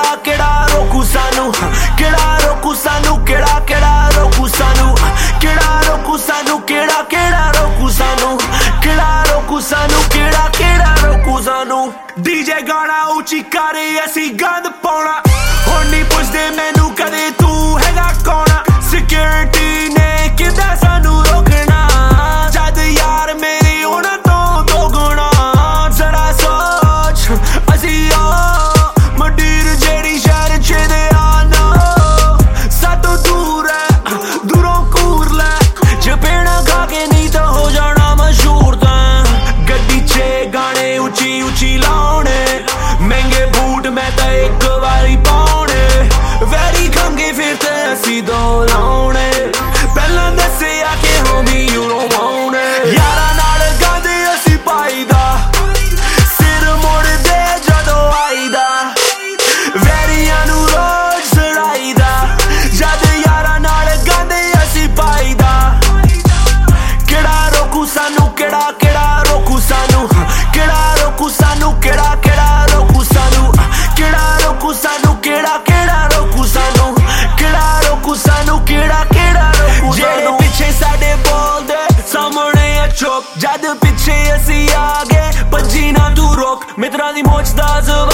केड़ा रोकू सानू, केड़ा रोकू सानू, केड़ा रोकू सानू, केड़ा रोकू सानू, केड़ा रोकू सानू, केड़ा रोकू सानू, केड़ा रोकू सानू। डीजे गाना उची करे असी गंद पाउणा, हुण नहीं पुछदे मैनू कदे तू हैगा कौन। सिक्योरिटी ने किदां सानू रोकना, जद यार मेरे उन्हां तो दो गुणा। जरा सोच असी मंडीर जेड़ी शहर च दे आना, सातों दूर है दूरों कूर लै, चपेड़ा खा के नहीं तो हो जाना मशहूर। तां गड्डी च गाने उची उची लाने, महंगे बूट मैं तो एक बारी पाने, वैरी खंगे फिर ते असी दो लाने। पहला दसे आके homie you don't want it, यारा नाल गांदे असी पाईदा, सिर मोड़दे जदों आईदा, वैरियां नू रोज सड़ाईदा, जद यारा नाल गांदे असी पाईदा। केड़ा रोकू सानू, केड़ा रोकू सानू, केड़ा रोकू सानू, केड़ा रोकू सानू, केड़ा रोकू सानू, केड़ा रोकू सानू, केड़ा रोकू सानू, केड़ा रोकू सानू। जेड़े पिछे साडे बोलदे सामने चुप, जद पिछे असी आ गए भज्जी ना तू रोक। मित्रां दी मोच दा